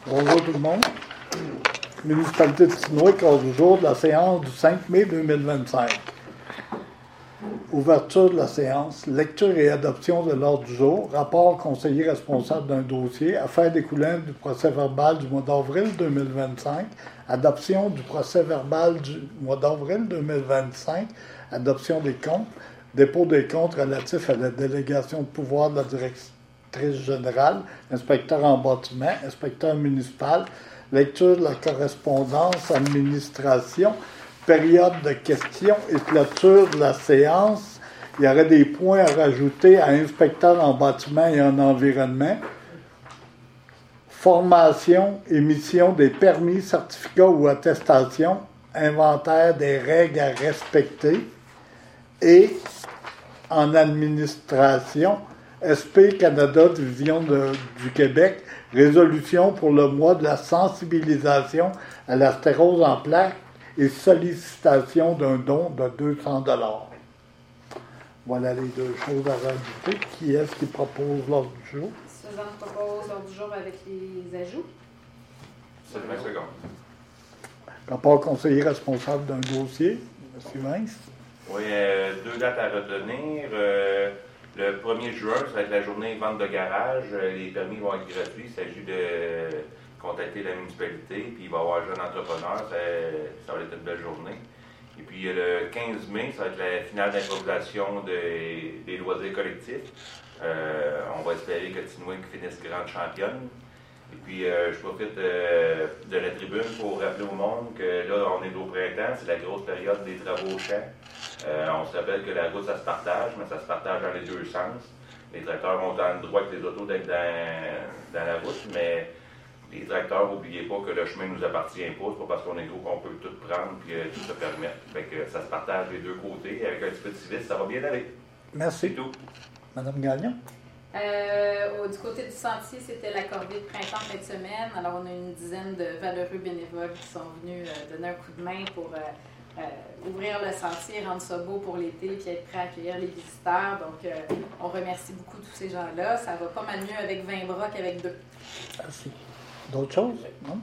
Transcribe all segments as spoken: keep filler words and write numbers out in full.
Bonjour tout le monde. Municipalité de Tinouic, ordre du jour de la séance du cinq mai deux mille vingt-cinq. Ouverture de la séance, lecture et adoption de l'ordre du jour, rapport conseiller responsable d'un dossier, affaire découlant du procès verbal du mois d'avril deux mille vingt-cinq, adoption du procès verbal du mois d'avril deux mille vingt-cinq, adoption des comptes, dépôt des comptes relatifs à la délégation de pouvoir de la directrice générale, inspecteur en bâtiment, inspecteur municipal, lecture de la correspondance, administration, période de questions et clôture de la séance. Il y aurait des points à rajouter à inspecteur en bâtiment et en environnement. Formation, émission des permis, certificats ou attestations, inventaire des règles à respecter. Et en administration, S P Canada, Division de, du Québec, résolution pour le mois de la sensibilisation à la stérose en plaques et sollicitation d'un don de deux cents dollars. Voilà les deux choses à rajouter. Qui est-ce qui propose l'ordre du jour? Suzanne propose l'ordre du jour avec les ajouts. C'est vingt secondes. Rapport conseiller responsable d'un dossier, M. Vince. Oui, euh, deux dates à retenir. Euh, le premier juin, ça va être la journée vente de garage. Les permis vont être gratuits. Il s'agit de contacter la municipalité, puis il va y avoir un jeune entrepreneur. Ça, ça va être une belle journée. Et puis le quinze mai, ça va être la finale d'improvisation des, des loisirs collectifs. Euh, on va espérer que Tinouic finisse grande championne. Et puis, euh, je profite euh, de la tribune pour rappeler au monde que là, on est au printemps, c'est la grosse période des travaux au champ. Euh, on se rappelle que la route, ça se partage, mais ça se partage dans les deux sens. Les tracteurs vont dans le droit que les autos d'être dans, dans la route, mais les tracteurs, n'oubliez pas que le chemin ne nous appartient pas, c'est pas parce qu'on est gros qu'on peut tout prendre et tout se permettre. Fait que ça se partage des deux côtés. Avec un petit peu de civisme, ça va bien aller. Merci. C'est tout. Madame Gagnon. Euh, au, du côté du sentier, c'était la corvée de printemps fin de semaine. Alors, on a une dizaine de valeureux bénévoles qui sont venus euh, donner un coup de main pour euh, euh, ouvrir le sentier, rendre ça beau pour l'été, puis être prêt à accueillir les visiteurs. Donc, euh, on remercie beaucoup tous ces gens-là. Ça va pas mal mieux avec vingt bras qu'avec deux. Merci. D'autres choses? Non?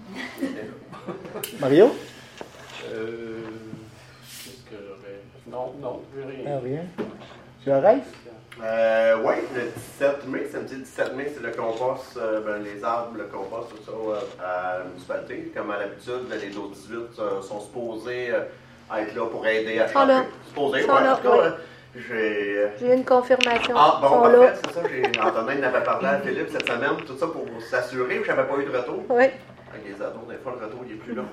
Mario? Euh. Qu'est-ce que j'aurais. Non, non, rien. Ah, rien. Tu arrêtes? Euh, oui, le dix-sept mai, samedi dix-sept mai, c'est le compost, euh, ben, les arbres, le compost, tout ça, euh, à la municipalité. Comme à l'habitude, les autres dix-huit euh, sont supposés euh, être là pour aider à changer. Supposés, oui, en tout cas, oui. J'ai J'ai eu une confirmation. Ah, bon, sont parfait, là. c'est ça. J'ai... Antonin n'avait parlé à Philippe cette semaine, tout ça pour s'assurer que je n'avais pas eu de retour. Oui. Avec les ados, des fois, le retour, il est plus long.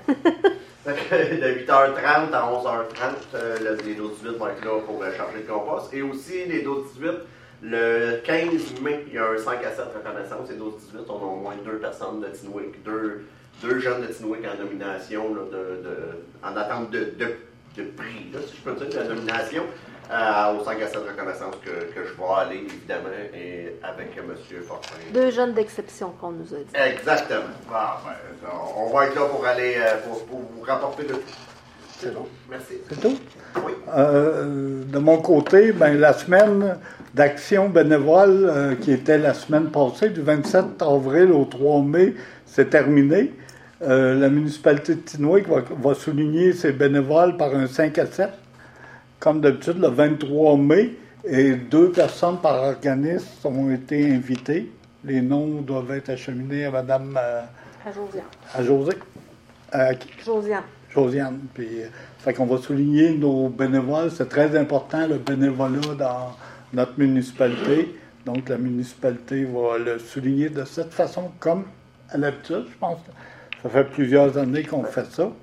De huit heures trente à onze heures trente, euh, les dos dix-huit vont être là pour euh, charger le compost. Et aussi, les dos dix-huit, le quinze mai, il y a un cinq à sept reconnaissance. Les dos dix-huit, on a au moins deux personnes de Tinouic, deux, deux jeunes de Tinouic en nomination, là, de, de, en attente de, de, de prix, là, si je peux dire, de la nomination. Euh, au cinq à sept reconnaissance que, que je vais aller, évidemment, et avec M. Fortin. Deux jeunes d'exception qu'on nous a dit. Exactement. Ah, ben, on va être là pour aller, pour, pour vous rapporter le tout. C'est tout. Merci. C'est tout? Oui. Euh, de mon côté, ben, la semaine d'action bénévole euh, qui était la semaine passée, du vingt-sept avril au trois mai, c'est terminé. Euh, la municipalité de Tinouic va, va souligner ses bénévoles par un cinq à sept. Comme d'habitude, le vingt-trois mai, et deux personnes par organisme ont été invitées. Les noms doivent être acheminés à Mme... Euh, à Josiane. À José. À qui? Josiane. Josiane. Puis, euh, fait qu'on va souligner nos bénévoles. C'est très important, le bénévolat dans notre municipalité. Donc, la municipalité va le souligner de cette façon, comme à l'habitude, je pense. Ça fait plusieurs années qu'on fait ça.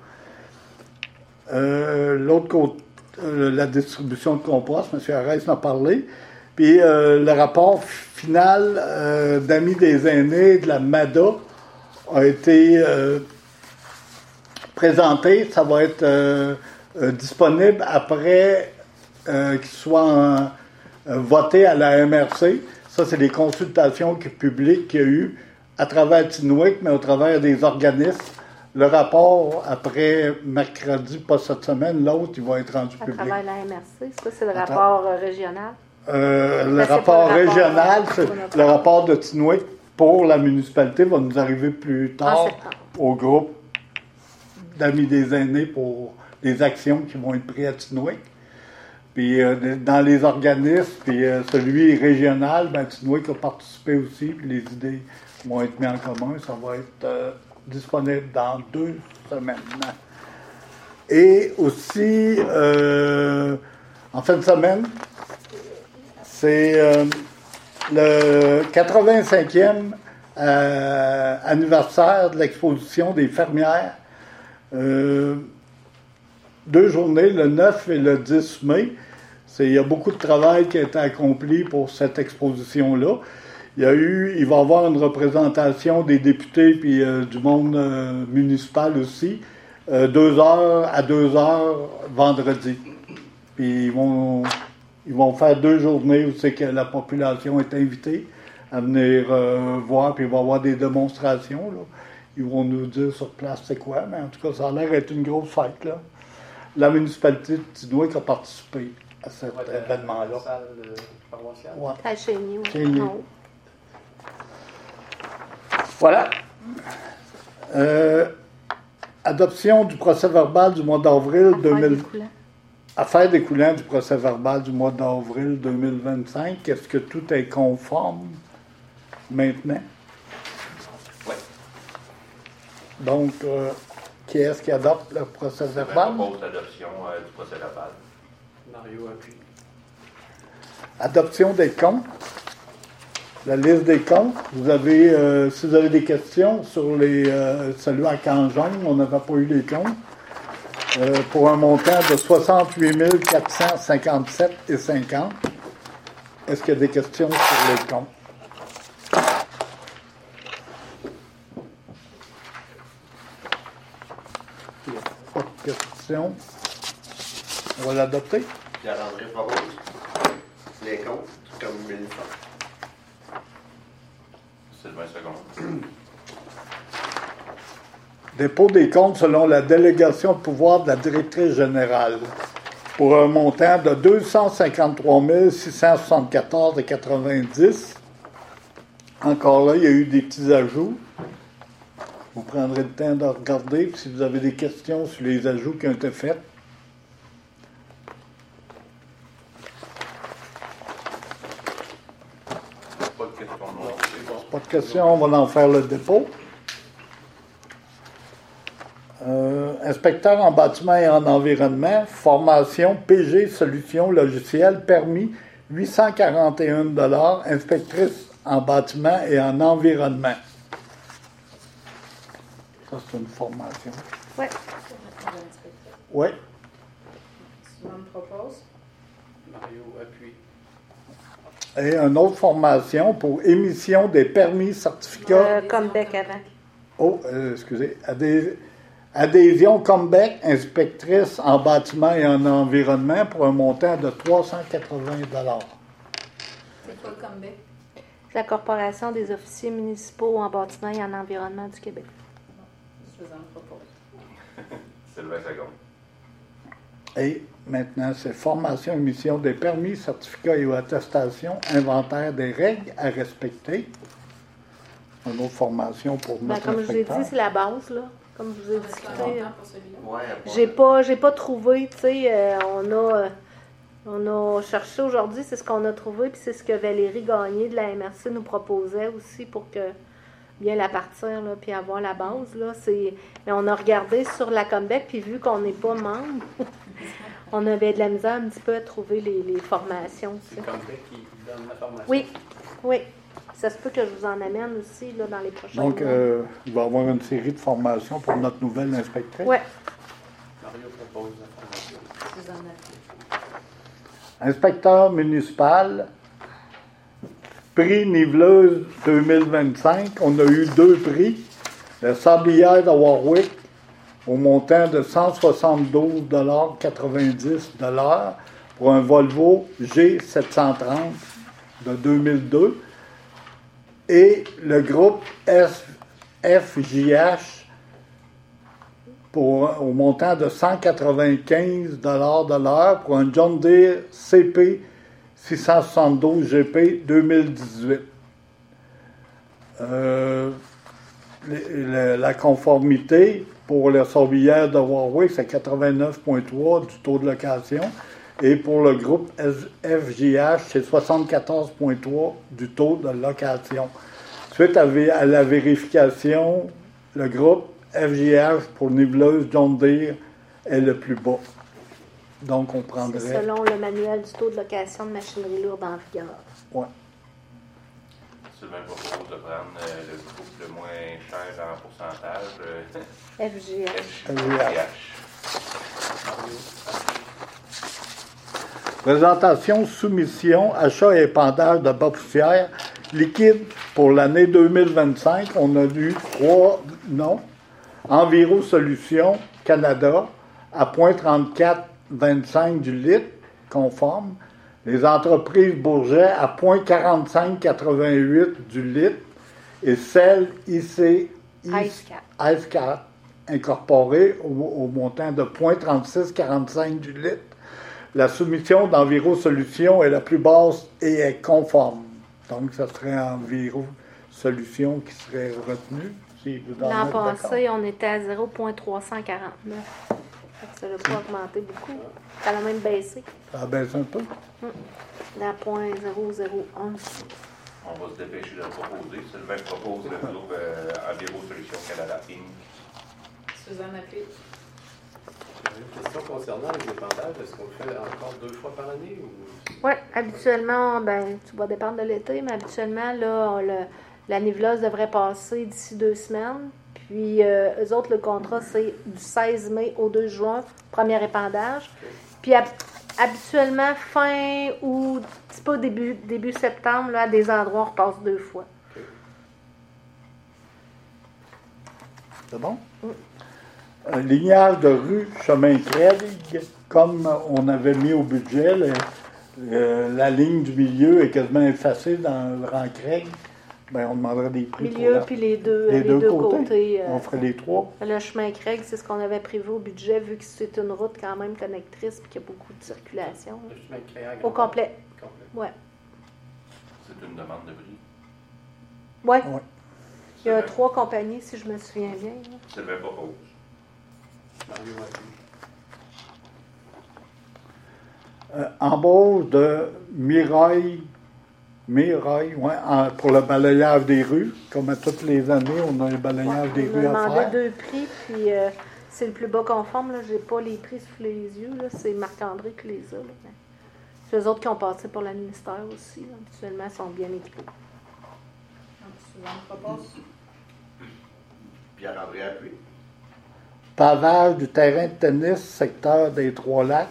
Euh, l'autre côté, Euh, la distribution de compost, M. Arès en a parlé. Puis euh, le rapport final euh, d'Amis des aînés de la M A D A a été euh, présenté. Ça va être euh, euh, disponible après euh, qu'il soit en, euh, voté à la M R C. Ça, c'est des consultations publiques qu'il y a eu à travers Tinouic, mais au travers des organismes. Le rapport, après mercredi, pas cette semaine, l'autre, il va être rendu à public. À travers la M R C, ça, c'est le rapport euh, régional? Euh, le rapport le régional, rapport, c'est le rapport de Tinouic pour la municipalité va nous arriver plus En tard septembre. au groupe d'amis des aînés pour les actions qui vont être prises à Tinouic. Puis euh, dans les organismes, puis euh, celui régional, ben, Tinouic a participé aussi, puis les idées vont être mises en commun. Ça va être euh, disponible dans deux semaines. Et aussi, euh, en fin de semaine, c'est euh, le quatre-vingt-cinquième euh, anniversaire de l'exposition des fermières. Euh, deux journées, le neuf et le dix mai. C'est, il y a beaucoup de travail qui a été accompli pour cette exposition-là. Il y a eu, il va y avoir une représentation des députés puis euh, du monde euh, municipal aussi, euh, deux heures à deux heures vendredi. Puis ils vont, ils vont faire deux journées où c'est que la population est invitée à venir euh, voir, puis il va y avoir des démonstrations, là. Ils vont nous dire sur place c'est quoi, mais en tout cas, ça a l'air d'être une grosse fête, là. La municipalité de Tinouic a participé à cet Ouais, événement-là. la salle euh, paroissiale. Ouais. À Chény, oui. Chény. Non. Voilà. Euh, adoption du procès-verbal du mois d'avril deux Affaires mille... découlant. Affaire découlant du procès-verbal du mois d'avril deux mille vingt-cinq. Est-ce que tout est conforme maintenant? Oui. Donc, euh, qui est-ce qui adopte le Je procès-verbal? propose l'adoption euh, du procès-verbal. Mario appuie. Adoption des comptes. La liste des comptes. Vous avez, euh, si vous avez des questions sur les, euh, celui à Canjon, on n'avait pas eu les comptes, euh, pour un montant de soixante-huit mille quatre cent cinquante-sept virgule cinquante. Est-ce qu'il y a des questions sur les comptes? Il n'y a pas de questions. On va l'adopter. Pierre-André propose les comptes comme il le fait. Sylvain Second. Dépôt des comptes selon la délégation de pouvoir de la directrice générale pour un montant de deux cent cinquante-trois mille six cent soixante-quatorze virgule quatre-vingt-dix. Encore là, il y a eu des petits ajouts. Vous prendrez le temps de regarder. Puis si vous avez des questions sur les ajouts qui ont été faits. Pas de question non. Non, c'est bon. Pas de questions, on va en faire le dépôt. Euh, inspecteur en bâtiment et en environnement, formation P G Solutions Logicielles, permis huit cent quarante et un dollars, inspectrice en bâtiment et en environnement. Ça, c'est une formation. Oui. Oui. Simon me propose. Mario appuie. Et une autre formation pour émission des permis certificats. Euh, comme bec avant. Oh, euh, excusez. Adhé- Adhésion Comeback, inspectrice en bâtiment et en environnement pour un montant de trois cent quatre-vingts dollars. C'est quoi le comeback? La Corporation des officiers municipaux en bâtiment et en environnement du Québec. Suzanne me propose. Sylvain Second. Et maintenant, c'est formation, émission des permis, certificats et ou attestations, inventaire des règles à respecter. Une autre formation pour Ben, notre comme je vous ai dit, inspecteur. c'est la base, là. Comme je vous ai On reste un discuté. montant pour celui-là. Ouais, ouais. J'ai pas, j'ai pas trouvé, tu sais, euh, on a, euh, on a cherché aujourd'hui, c'est ce qu'on a trouvé, puis c'est ce que Valérie Gagné de la M R C nous proposait aussi pour que bien la partir, là, puis avoir la base, là. C'est, mais on a regardé sur la Comeback, puis vu qu'on n'est pas membre, on avait de la misère un petit peu à trouver les, les formations. tu C'est sais. comme ça qui donne la formation. Oui, oui. Ça se peut que je vous en amène aussi, là, dans les prochains Donc, mois. euh, il va y avoir une série de formations pour notre nouvelle inspectrice. Ouais. Mario propose la formation. Suzanne appuie. Inspecteur municipal, prix Niveleuse deux mille vingt-cinq. On a eu deux prix. Le sablière de Warwick au montant de cent soixante-douze virgule quatre-vingt-dix dollars pour un Volvo G sept cent trente de deux mille deux. Et le groupe F J H pour, au montant de cent quatre-vingt-quinze dollars de l'heure pour un John Deere C P six cent soixante-douze G P deux mille dix-huit. Euh, les- le- la conformité pour la sorbière de Warwick, c'est quatre-vingt-neuf virgule trois du taux de location. Et pour le groupe F J H, c'est soixante-quatorze virgule trois du taux de location. Suite à, vé- à la vérification, le groupe F J H pour niveleuse John Deere est le plus bas. Donc, on prendrait... C'est selon le manuel du taux de location de machinerie lourde en vigueur. Ouais. Sylvain propose de prendre euh, le groupe le moins cher en pourcentage. euh, F J H. F J H. Présentation, soumission, achat et épandage de bas poussière. Liquide pour l'année deux mille vingt-cinq, on a eu trois noms. Enviro Solutions Canada à zéro virgule trente-quatre vingt-cinq du litre, conforme. Les entreprises Bourget à zéro virgule quarante-cinq quatre-vingt-huit du litre. Et celle I C Ice quatre incorporée au, au montant de zéro virgule trente-six quarante-cinq du litre. La soumission d'Enviro Solutions est la plus basse et est conforme. Donc, ça serait Enviro Solutions qui serait retenu. Si vous en L'an êtes d'accord. passé, on était à zéro virgule trois cent quarante-neuf. Fait que ça n'a pas augmenté beaucoup. Ça a même baissé. Ça baisse un peu. À zéro virgule zéro zéro onze. On va se dépêcher de le proposer. Sylvain propose le groupe euh, Enviro Solutions Canada Incorporée. Suzanne appuie. J'ai une question concernant les épandages. Est-ce qu'on le fait encore deux fois par année? Ou... Oui, habituellement, ben, tu vas dépendre de l'été, mais habituellement, là, on le- la niveleuse devrait passer d'ici deux semaines. Puis, euh, eux autres, le contrat, c'est du seize mai au deux juin, premier épandage. Puis, hab- habituellement, fin ou un petit peu début, début septembre, là, à des endroits, on repasse deux fois. C'est bon? Un lignage de rue Chemin Craig, comme on avait mis au budget, le- le- la ligne du milieu est quasiment effacée dans le rang Craig. Ben, on demanderait des prix Milieu, pour la- puis les deux, les les deux deux côtés. côtés. euh, On ferait les trois. Le chemin Craig, c'est ce qu'on avait prévu au budget, vu que c'est une route quand même connectrice et qu'il y a beaucoup de circulation. Le chemin de Créac, Au complet. complet. Ouais. C'est une demande de prix. Ouais. Ouais. Il y a Sylvain- trois compagnies, si je me souviens bien. là. Sylvain propose. Mario appuie. Euh, embauche de Mirail, Mirail ouais, en- pour le balayage des rues. Comme à toutes les années, on a le balayage des On a rues à demandé faire. deux prix, puis euh, c'est le plus bas conforme. Je n'ai pas les prix sous les yeux. là. C'est Marc-André qui les a. là. Mais c'est eux autres qui ont passé pour le ministère aussi. là. Habituellement, ils sont bien équipés. Donc, Suzanne propose. Pierre-André appuie. Pavage du terrain de tennis, secteur des Trois-Lacs.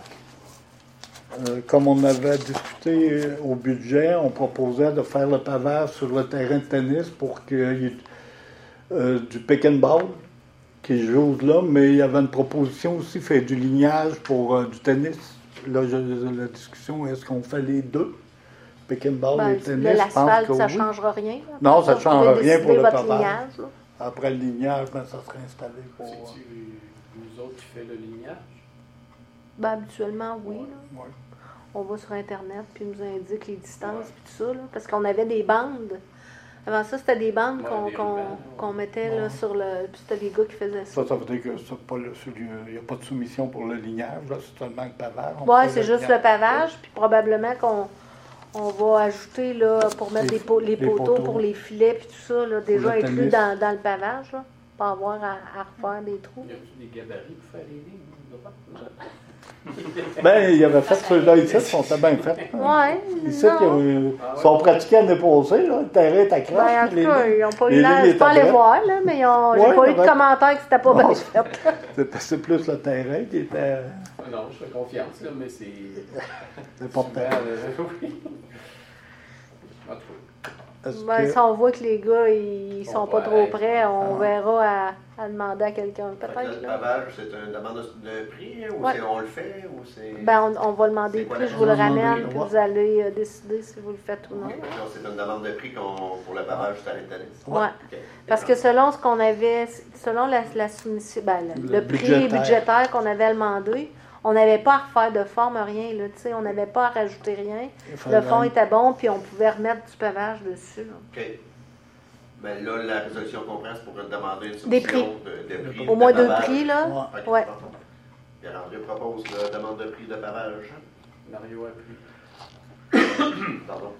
Euh, comme on avait discuté euh, au budget, on proposait de faire le pavage sur le terrain de tennis pour qu'il y ait euh, du pick and ball qui joue là, mais il y avait une proposition aussi, faire du lignage pour euh, du tennis. Là, je- la discussion, est-ce qu'on fait les deux? Pick and ball Ben, et le- tennis, je pense L'asphalte, que ça ne oui. changera rien. là. Non, ça ne Vous change pouvez rien pour décider le votre pavage. lignage, là. Après le lignage, ben, ça serait installé pour... euh, C'est-tu nous autres qui fait le lignage? Ben, habituellement, oui. là. ouais. On va sur Internet, puis ils nous indique les distances, puis tout ça, là, parce qu'on avait des bandes. Avant ça, c'était des bandes Ouais, qu'on des qu'on- rubans, qu'on mettait Ouais. là, sur le... Puis c'était des gars qui faisaient ça. Ça, ça veut dire que c'est pas le- celui- il n'y a pas de soumission pour le lignage, là, c'est seulement le pavage. On Ouais, fait c'est le juste lignage. le pavage, puis probablement qu'on on va ajouter là, pour mettre Les- les, po- les les poteaux, poteaux. pour les filets, puis tout ça, là, déjà le inclus tennis. dans, dans le pavage, là, pas avoir à, à refaire des trous. Y a-tu des gabarits pour faire les lignes? droites? Ben, il avait fait ceux-là ici, ils sont bien faits. Ouais, Ici, non. ils ont- Ah ouais? sont pratiqués l'année passée, là. Le terrain est accroche. Ben, en puis tout cas, les- ils n'ont pas les eu l'air, lignes c'est pas étaient allé droites. voir, là, mais ils ont- j'ai Ouais, pas eu de ouais. commentaire que c'était pas Non. bien fait. C'est- C'est plus le terrain qui était Ah non, je fais confiance, là, mais c'est. important. Souvent, euh, oui. En tout cas. Est-ce Ben, que- si on voit que les gars, ils sont pas Ouais. trop prêts, on Ah. verra à, à demander à quelqu'un, Fait que peut-être. Le là. pavage, c'est une demande de, de prix, ou Ouais. c'est on le fait, ou c'est. Ben, on, on va demander C'est le quoi prix, la je vous le demande? ramène, Ouais. puis vous allez euh, décider si vous le faites ou non. Ok, donc c'est une demande de prix qu'on, pour le pavage du terrain de tennis. Ouais. Ok. Parce que selon ce qu'on avait, selon la, la soumission, ben, le, Le le prix budgétaire. budgétaire qu'on avait demandé, on n'avait pas à refaire de forme, rien, là, tu sais, on n'avait pas à rajouter rien. il fallait- Le fond était bon, puis on pouvait remettre du pavage dessus. là. Ok. Ben là, la résolution qu'on prend, c'est pour demander une soumission Des prix. de, de prix. Au de moins deux pavage. prix, là. Ouais. Ok, Ouais. bon. Pierre-André propose la demande de prix de pavage. Mario appuie. Pardon.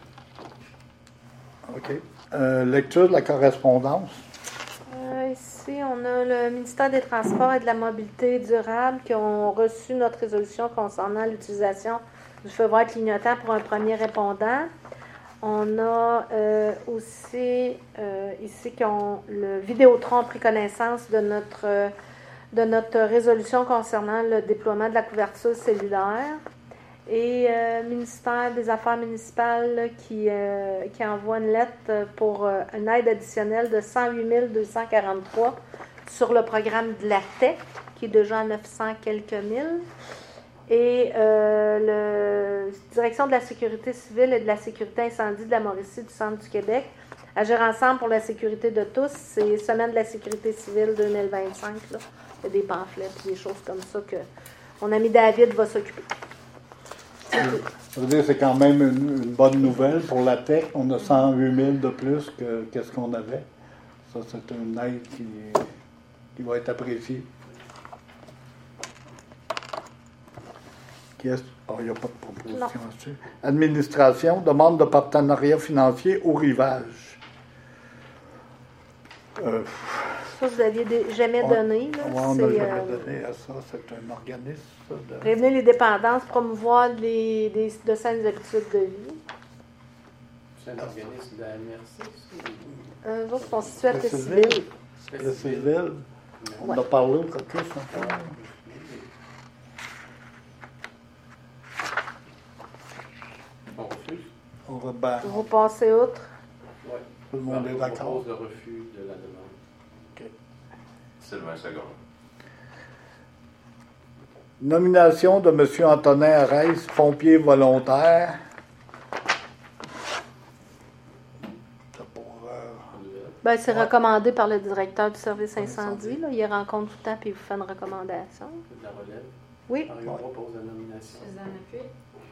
OK. Euh, lecture de la correspondance. Euh, ici, on a le ministère des Transports et de la Mobilité durable qui ont reçu notre résolution concernant l'utilisation du feu vert clignotant pour un premier répondant. On a euh, aussi euh, ici qu'on le Vidéotron a pris connaissance de notre, euh, de notre résolution concernant le déploiement de la couverture cellulaire. Et euh, le ministère des Affaires municipales qui, euh, qui envoie une lettre pour euh, une aide additionnelle de cent huit mille deux cent quarante-trois sur le programme de la T E C, qui est déjà à neuf cents quelques mille. Et euh, la Direction de la sécurité civile et de la sécurité incendie de la Mauricie du Centre du Québec, Agir ensemble pour la sécurité de tous, c'est Semaine de la sécurité civile deux mille vingt-cinq. Là. Il y a des pamphlets et des choses comme ça que mon ami David va s'occuper. Ça veut dire que c'est quand même une, une bonne nouvelle pour la T E C. On a cent huit mille de plus que qu'est-ce qu'on avait. Ça, c'est une aide qui, qui va être appréciée. Qui est... Oh, il n'y a pas de proposition là-dessus. Administration, demande de partenariat financier au rivage. Euh, Ça, vous aviez dé- jamais Ouais. donné. Là. ouais, on n'a C'est, jamais euh, donné à ça. C'est un organisme. Ça, de... Prévenir les dépendances, promouvoir les, des, de saines habitudes de vie. C'est un organisme de la M R C, ça? Eux autres sont situés à Le Tessiville. civil. Le civil. On Ouais. a parlé au caucus un peu. On refuse? On va ben, Vous passez outre. Oui. tout le monde est On d'accord. propose le refus de la demande. Sylvain Second. Nomination de M. Antonin Arès, pompier volontaire. C'est pour, euh, Ben, c'est Ouais. recommandé par le directeur du service incendie. Là. Il rencontre tout le temps et il vous fait une recommandation. De la relève. Oui. Mario Ouais. propose la nomination. Suzanne appuie.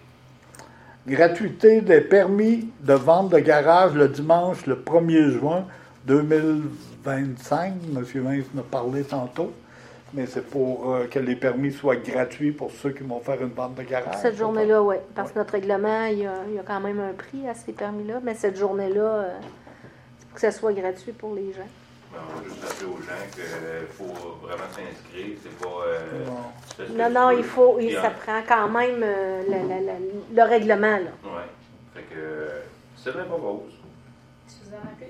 gratuité des permis de vente de garage le dimanche le premier juin deux mille vingt-cinq. M. Vince en a parlé tantôt. Mais c'est pour euh, que les permis soient gratuits pour ceux qui vont faire une vente de garage. Cette journée-là, oui. Parce que Ouais. notre règlement, il y, a, il y a quand même un prix à ces permis-là. Mais cette journée-là, euh, c'est pour que ça soit gratuit pour les gens. Ben, on va juste rappeler aux gens qu'il faut vraiment s'inscrire. C'est pas. Euh, Non. c'est ce que Non, tu non, veux. il faut, il- Puis, ça prend quand même euh, la- la- la- le règlement. Là. Oui. Fait que euh, Sylvain propose. Suzanne appuie.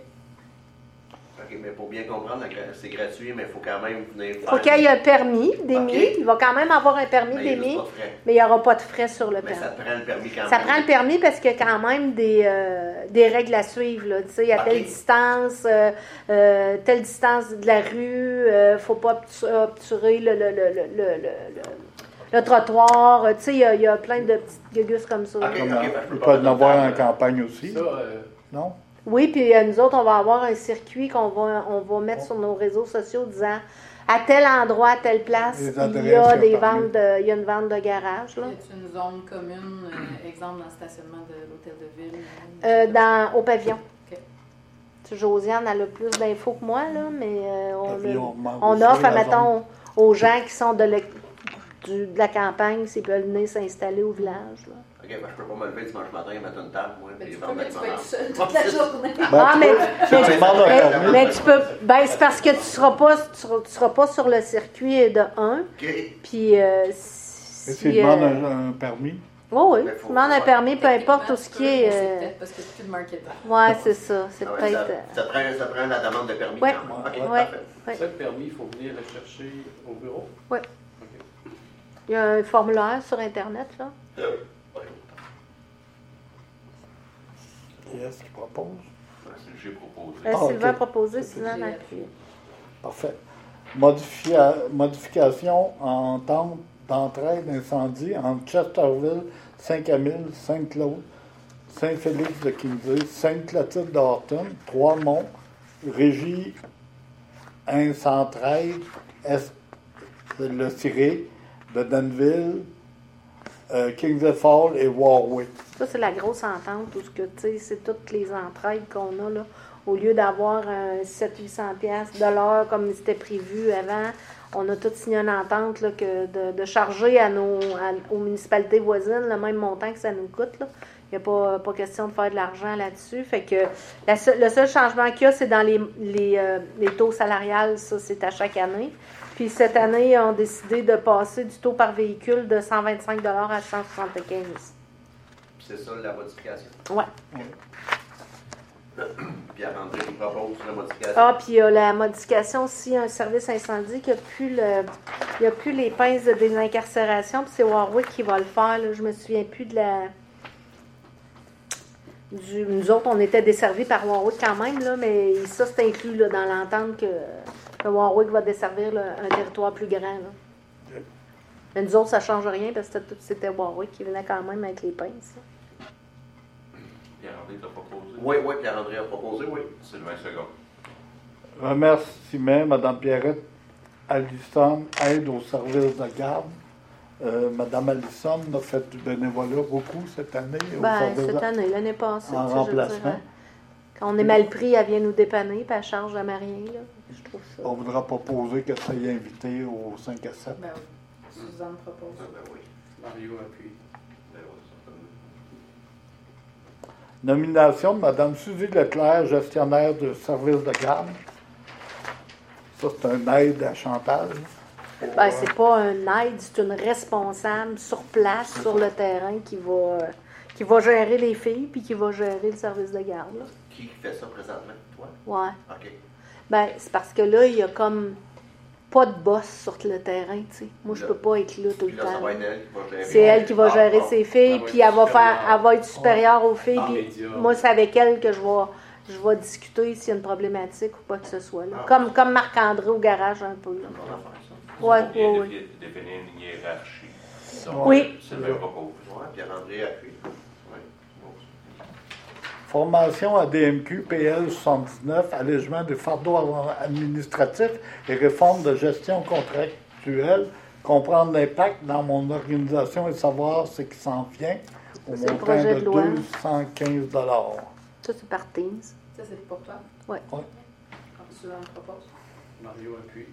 OK, mais pour bien comprendre, la gra- c'est gratuit, mais il faut quand même venir Il faut qu'il y ait un permis d'émis. Ok. Il va quand même avoir un permis Mais il y a juste d'émis, pas de frais. mais il n'y aura pas de frais sur le Mais permis. ça te prend le permis quand Ça même. prend le permis parce qu'il y a quand même des, euh, des règles à suivre. Là. Tu sais, à Ok. telle distance, euh, euh, telle distance de la rue, il ne faut pas obtu- obturer le, le, le, le, le, le- le trottoir. Tu sais, il y, a- il y a plein de petites gugus comme ça. Ok. Comme, ben, je il peux peut pas en avoir mettre en dans- campagne aussi. Ça, euh, Non? Oui, puis euh, nous autres, on va avoir un circuit qu'on va, on va mettre sur nos réseaux sociaux disant à tel endroit, à telle place, Les il y adresses, a il y a des parmi. ventes de, il y a une vente de garage. Là. Y a une zone commune, euh, exemple dans le stationnement de l'hôtel de ville? Euh, dans, au pavillon. Ok. Tu sais, Josiane, elle a plus d'infos que moi, là, mais euh, on, Puis a- on demande on aussi offre, la mettons, aux gens qui sont de, l'ec- du- de la campagne, s'ils veulent venir s'installer au village. Là. OK, ben, je peux pas me lever dimanche matin et mettre une table, moi, Mais puis tu peux, vendre mais avec tu ma peux être mère. seul toute la journée. Ben, Ah, tu mais, peux- mais, tu demandes un mais- permis. mais tu peux. Ben, c'est parce que tu seras pas, tu seras, tu seras pas sur le circuit de un. OK. Puis, euh, Et si. s'il demande euh, un, un permis, oui, oui. Mais Tu faut- demandes un faut- permis, peu importe tout ce qui est. C'est euh, peut-être parce que c'est plus de marketing. Ouais, c'est ça. C'est Ah ouais, peut-être. ça, euh, ça, prend, ça prend la demande de permis. Ouais. quand même. OK, Ouais. parfait. Ouais. ça, le permis, il faut venir le chercher au bureau? Ouais. OK. Il y a un formulaire sur Internet, là. qui est-ce qui propose? Ben, c'est le j'ai proposé. Euh, Ah, Sylvain a ok. proposé, C'est Sylvain j'ai a appuyé. appuyé. Parfait. Modifia- modification en entente d'entraide d'incendie entre Chesterville, Saint-Camille, Saint-Claude, Saint-Félix de Kinsey, Sainte-Clotilde de Horton, Trois-Monts, Régie un cent treize, Est, le Ciré, de Danville, euh, Kings Fall et Warwick. Ça, c'est la grosse entente où ce que, tu sais, c'est toutes les entraides qu'on a, là, Au lieu d'avoir un sept cents à huit cents piastres de l'heure comme c'était prévu avant, on a tous signé une entente là, que de, de charger à nos, à- aux municipalités voisines le même montant que ça nous coûte. Là. Il n'y a pas, pas question de faire de l'argent là-dessus. Fait que la seule- le seul changement qu'il y a, c'est dans les, les, euh, les taux salariales. Ça, c'est à chaque année. Puis cette année, ils ont décidé de passer du taux par véhicule de cent vingt-cinq dollars à cent soixante-quinze. Puis c'est ça la modification. Ouais. Pierre-André nous propose la modification. Ah, puis il y a la modification aussi, un service incendie qui a plus le. Il n'y a plus les pinces de désincarcération, puis c'est Warwick qui va le faire. Là. Je me souviens plus de la. Du, nous autres, on était desservis par Warwick quand même, là, mais ça, c'est inclus là, dans l'entente que, que Warwick va desservir là, un territoire plus grand. Là. Mais nous autres, ça ne change rien parce que c'était, c'était Warwick qui venait quand même avec les pinces. Là. Pierre-André t'a proposé. Oui, oui, Pierre-André a proposé, oui. Sylvain Second. Remerciements, Mme Pierrette Allison, aide au service de garde. Euh, Mme Allison a fait du bénévolat beaucoup cette année. Au Ben, service cette de- année, l'année passée. En tu sais, je veux dire, remplacement. euh, Quand on est mal pris, elle vient nous dépanner, puis elle charge jamais rien. Là. Je trouve ça. On voudra proposer qu'elle soit invitée au cinq à sept. Ben oui. Suzanne propose. Ah, ben oui. Mario appuie. Ben oui, certainement. Nomination de Mme Suzy Leclerc, gestionnaire de service de garde. Ça, c'est un aide à Chantal. Pour, Ben, euh, c'est pas un aide, c'est une responsable sur place, sur le terrain, qui va, euh, qui va gérer les filles, puis qui va gérer le service de garde. Là. Qui fait ça présentement? Toi? Ouais. OK. Ben, c'est parce que là, il y a comme pas de boss sur le terrain, tu sais. Moi, je peux pas être là tout Puis le là, ça temps. va être elle qui va gérer. C'est elle qui va Ah, gérer bon. ses filles, Elle va puis être elle va faire, supérieure. elle va être supérieure aux filles, En puis média. moi, c'est avec elle que je vais, je vais discuter s'il y a une problématique ou quoi que ce soit. Là. Ah. Comme, comme Marc-André au garage, un peu. Là. C'est une bonne affaire, ça. Ouais, Il y a ouais, ouais. défi- définir une hiérarchie. Donc, Oui. Sylvain propose. Ouais, Pierre-André appuie. Oui. Bon. Formation à D M Q P L soixante-dix-neuf, allègement des fardeaux administratifs et réforme de gestion contractuelle. Comprendre l'impact dans mon organisation et savoir ce qui s'en vient au C'est le montant projet de de loi. deux cent quinze dollars. Ça, c'est par Teams. Ça, c'est pour toi? Ouais. Ouais. Quand Suzanne propose. Mario appuie.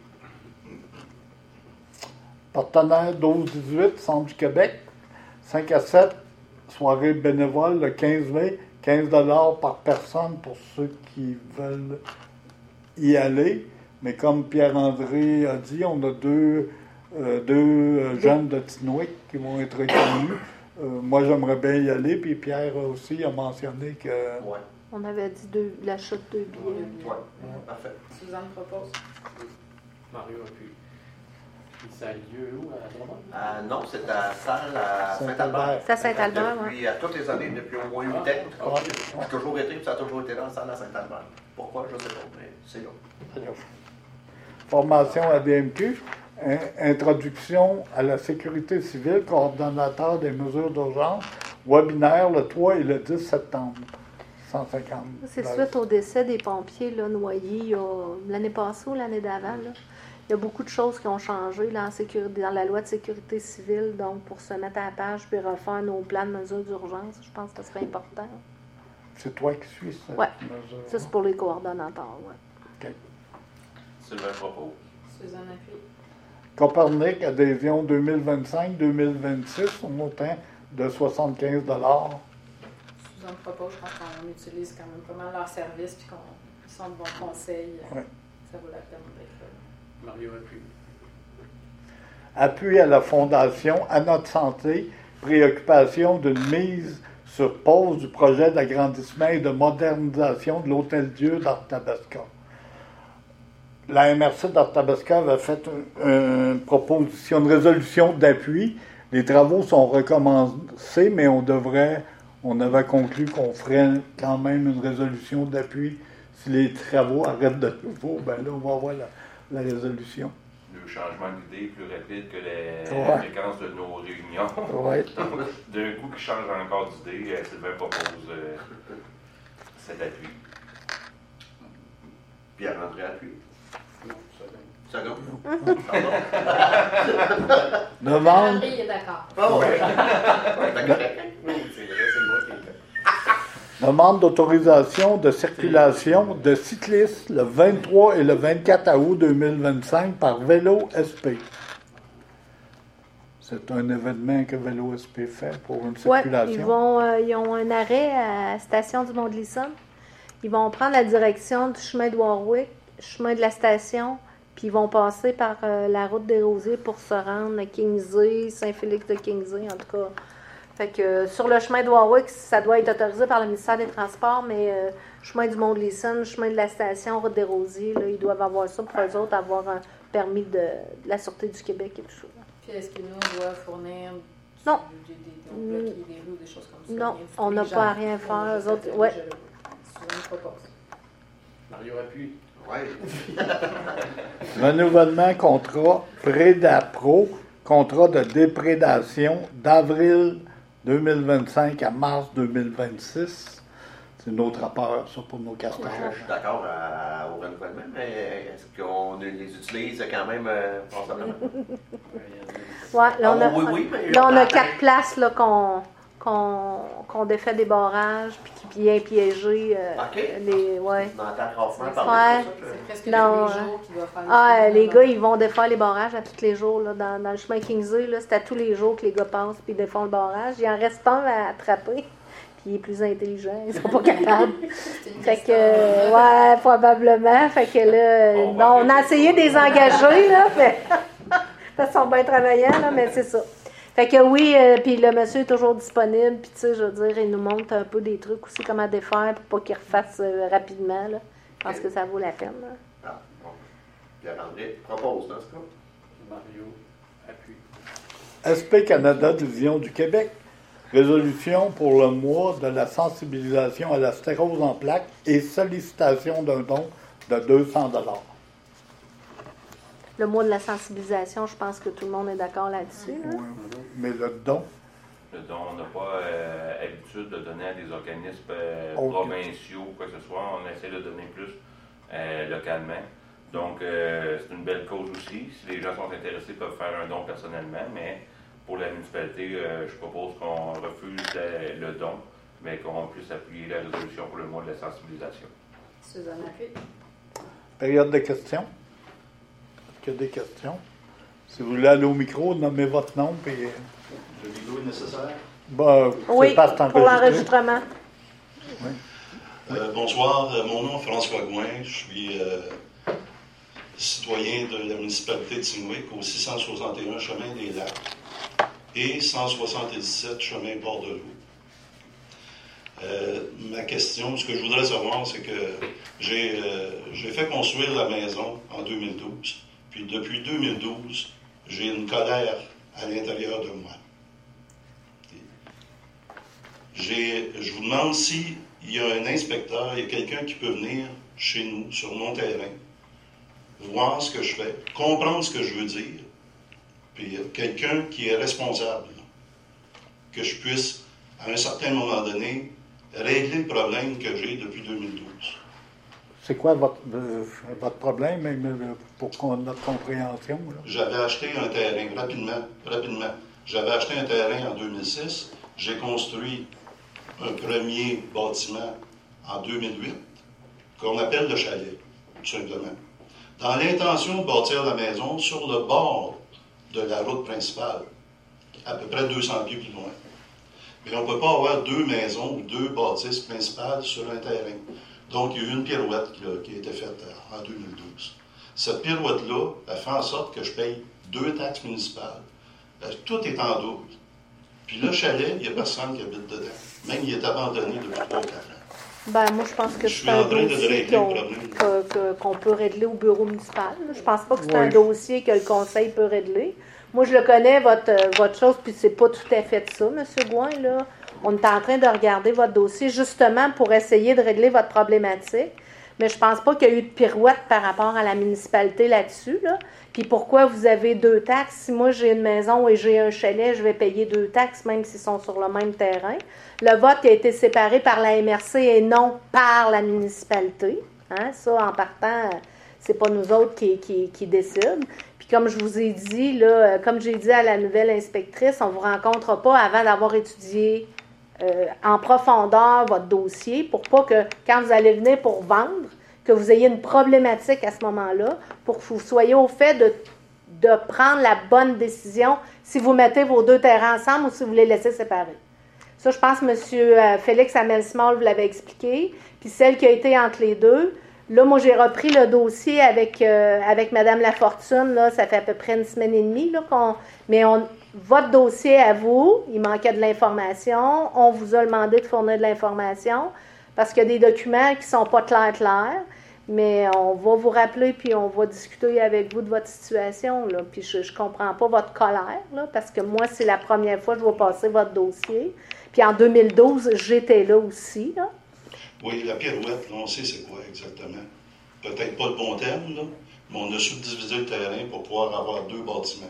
Partenaire douze dix-huit, Centre du Québec, cinq à sept, soirée bénévole le quinze mai, quinze dollars par personne pour ceux qui veulent y aller. Mais comme Pierre-André a dit, on a deux, euh, deux euh, jeunes de Tinwick qui vont être reconnus. Euh, moi, j'aimerais bien y aller, puis Pierre aussi a mentionné que... Ouais. On avait dit deux, l'achat de deux billets. Ouais. Parfait. Suzanne propose. Mario appuie. Puis ça a lieu où, à Drummond? Euh, non, c'est à salle à Saint-Albert. C'est à Saint-Albert, oui. Depuis, à toutes les années, depuis au moins huit ans. Ah, Ça ok. a toujours été, puis ça a toujours été dans la salle à Saint-Albert. Pourquoi, je ne sais pas, mais c'est là. Formation à D M Q, in- introduction à la sécurité civile, coordonnateur des mesures d'urgence, webinaire le trois et le dix septembre. cent cinquante. C'est suite au décès des pompiers là, noyés il y a- l'année passée ou l'année d'avant. Là. Il y a beaucoup de choses qui ont changé là, en sécurité, dans la loi de sécurité civile. Donc, pour se mettre à la page puis refaire nos plans de mesures d'urgence, je pense que ce serait important. C'est toi qui suis cette Ouais. mesure. Ça, c'est pour les coordonnateurs. Ouais. Sylvain propose. Suzanne appuie. Copernic, adhésion deux mille vingt-cinq deux mille vingt-six, au montant de soixante-quinze dollars. Suzanne propose. Je pense qu'on utilise quand même pas mal leurs services puis qu'on sont de bons conseils. Ouais. Ça vaut la peine d'être là. Mario appuie. Appui à la Fondation À notre santé, préoccupation d'une mise sur pause du projet d'agrandissement et de modernisation de l'Hôtel-Dieu d'Arthabasca. La M R C d'Arthabasca avait fait une, une proposition, une résolution d'appui. Les travaux sont recommencés, mais on devrait, on avait conclu qu'on ferait quand même une résolution d'appui. Si les travaux arrêtent de nouveau, ben là, on va avoir la, la résolution. Le changement d'idée est plus rapide que les Ouais. fréquences de nos réunions. Ouais. Donc, d'un coup, qui change encore d'idée, euh, Sylvain propose euh, cet appui. Pierre-André appuie. Non, ça vient. Second. Pardon. Demande, Henri est d'accord. Ah ouais. Ouais, d'accord. Oui, c'est vrai, c'est moi qui ai fait. Demande d'autorisation de circulation de cyclistes le vingt-trois et le vingt-quatre août deux mille vingt-cinq par Vélo S P. C'est un événement que Vélo S P fait pour une Oui, circulation. ils, vont, euh, ils ont un arrêt à la station du Mont-de-Lisson. Ils vont prendre la direction du chemin de Warwick, chemin de la station, puis ils vont passer par euh, la route des Rosiers pour se rendre à Kingsley, Saint-Félix de Kingsley, en tout cas. Fait que euh, sur le chemin de Warwick, ça doit être autorisé par le ministère des Transports, mais euh, chemin du Mont-de-Lisson, chemin de la station, route des Rosiers, là, ils doivent avoir ça pour eux autres, avoir un permis de, de la Sûreté du Québec et tout ça. Puis est-ce que nous, on doit fournir non. des, des, des, bloquer des rues ou des choses comme ça? Non, on n'a pas à rien faire. Eux autres, ouais. Mario appuie. Ouais. Renouvellement contrat Prédapro, contrat de déprédation d'avril deux mille vingt-cinq à mars deux mille vingt-six. C'est notre rapport, ça, pour nos castors. Je suis d'accord à- au renouvellement, mais est-ce qu'on les utilise quand même euh, constamment? Ouais, là, on a, Ah, oui, oui, mais là, on a dans- quatre places là, qu'on, qu'on, qu'on défait des barrages, puis qui viennent piéger. euh, OK. les, ouais. On entend rarement Ouais. parler de ça. C'est presque Non, tous les hein. jours qu'il va faire Ah, le les tour, gars, là. ils vont défaire les barrages à tous les jours. Là, dans, dans le chemin Kingsley, là, c'est à tous les jours que les gars passent puis ils défont le barrage. Il en reste un à attraper, puis il est plus intelligent. Ils sont pas capables. C'est une Fait que, question. euh, ouais, probablement. Fait que là, On bon, va on a essayé de les engager, là, mais ils sont bien travaillants, là, mais c'est ça. Fait que oui, euh, puis le monsieur est toujours disponible, puis tu sais, je veux dire, il nous montre un peu des trucs aussi, comment défaire pour pas qu'il refasse euh, rapidement, là. Je pense que ça vaut la peine, là. Ah, bon. Pierre-André propose, dans ce cas. Mario appuie. S P Canada Division du Québec, résolution pour le mois de la sensibilisation à la stérose en plaques et sollicitation d'un don de deux cents dollars. Le mois de la sensibilisation, je pense que tout le monde est d'accord là-dessus, là. Mais le don, Le don, on n'a pas euh, habitude de donner à des organismes euh, Ok. provinciaux ou quoi que ce soit. On essaie de donner plus euh, localement. Donc, euh, c'est une belle cause aussi. Si les gens sont intéressés, ils peuvent faire un don personnellement, mais pour la municipalité, euh, je propose qu'on refuse le, le don, mais qu'on puisse appuyer la résolution pour le mois de la sensibilisation. Suzanne appuie. période de questions. Est-ce qu'il y a des questions? Si vous voulez aller au micro, nommez votre nom. Puis, euh, Le vidéo est nécessaire. bah, Oui, c'est pas c'est pour enregistré. l'enregistrement. Euh, bonsoir, euh, mon nom est François Gouin. Je suis euh, citoyen de la municipalité de Tingwick au six cent soixante et un chemin des Lacs et cent soixante-dix-sept chemin Bord-de-Loup. Euh, ma question, ce que je voudrais savoir, c'est que j'ai euh, j'ai fait construire la maison en deux mille douze. Puis depuis deux mille douze, j'ai une colère à l'intérieur de moi. J'ai, je vous demande s'il y a un inspecteur, il y a quelqu'un qui peut venir chez nous, sur mon terrain, voir ce que je fais, comprendre ce que je veux dire, puis quelqu'un qui est responsable, que je puisse, à un certain moment donné, régler le problème que j'ai depuis deux mille douze. C'est quoi votre, euh, votre problème, même euh, pour qu'on- notre compréhension? Là? J'avais acheté un terrain, rapidement, rapidement. J'avais acheté un terrain en deux mille six. J'ai construit un premier bâtiment en deux mille huit, qu'on appelle le chalet, tout simplement. Dans l'intention de bâtir la maison sur le bord de la route principale, à peu près deux cents pieds plus loin. Mais on ne peut pas avoir deux maisons ou deux bâtisses principales sur un terrain. Donc, il y a eu une pirouette qui a, qui a été faite en deux mille douze. Cette pirouette-là, elle fait en sorte que je paye deux taxes municipales. Euh, Tout est en double. Puis le chalet, il n'y a personne qui habite dedans. Même, il est abandonné depuis trois quatre ans. Ben, moi, je pense que Je c'est suis un en train de dossier régler qu'on, le problème. que- que- qu'on peut régler au bureau municipal. Je pense pas que c'est Oui. un dossier que le conseil peut régler. Moi, je le connais, votre, euh, votre chose, puis c'est pas tout à fait ça, M. Gouin, là. On est en train de regarder votre dossier justement pour essayer de régler votre problématique. Mais je pense pas qu'il y a eu de pirouette par rapport à la municipalité là-dessus, là. Puis pourquoi vous avez deux taxes? Si moi j'ai une maison et j'ai un chalet, je vais payer deux taxes, même s'ils sont sur le même terrain. Le vote a été séparé par la M R C et non par la municipalité. Hein? Ça, en partant, c'est pas nous autres qui, qui, qui décident. Puis comme je vous ai dit, là, comme j'ai dit à la nouvelle inspectrice, on ne vous rencontre pas avant d'avoir étudié euh, en profondeur votre dossier pour pas que, quand vous allez venir pour vendre, que vous ayez une problématique à ce moment-là, pour que vous soyez au fait de, de prendre la bonne décision si vous mettez vos deux terrains ensemble ou si vous les laissez séparés. Ça, je pense que M. Félix Hamel-Small vous l'avait expliqué. Puis celle qui a été entre les deux, là, moi, j'ai repris le dossier avec, euh, avec Mme Lafortune, là, ça fait à peu près une semaine et demie, là, qu'on, mais on, votre dossier à vous, il manquait de l'information, on vous a demandé de fournir de l'information, parce qu'il y a des documents qui ne sont pas clairs, clairs, mais on va vous rappeler, puis on va discuter avec vous de votre situation, là, puis je ne comprends pas votre colère, là, parce que moi, c'est la première fois que je vais passer votre dossier, puis en deux mille douze, j'étais là aussi, là. Oui, la pirouette, là, on sait c'est quoi exactement. Peut-être pas le bon terme, là, mais on a subdivisé le terrain pour pouvoir avoir deux bâtiments.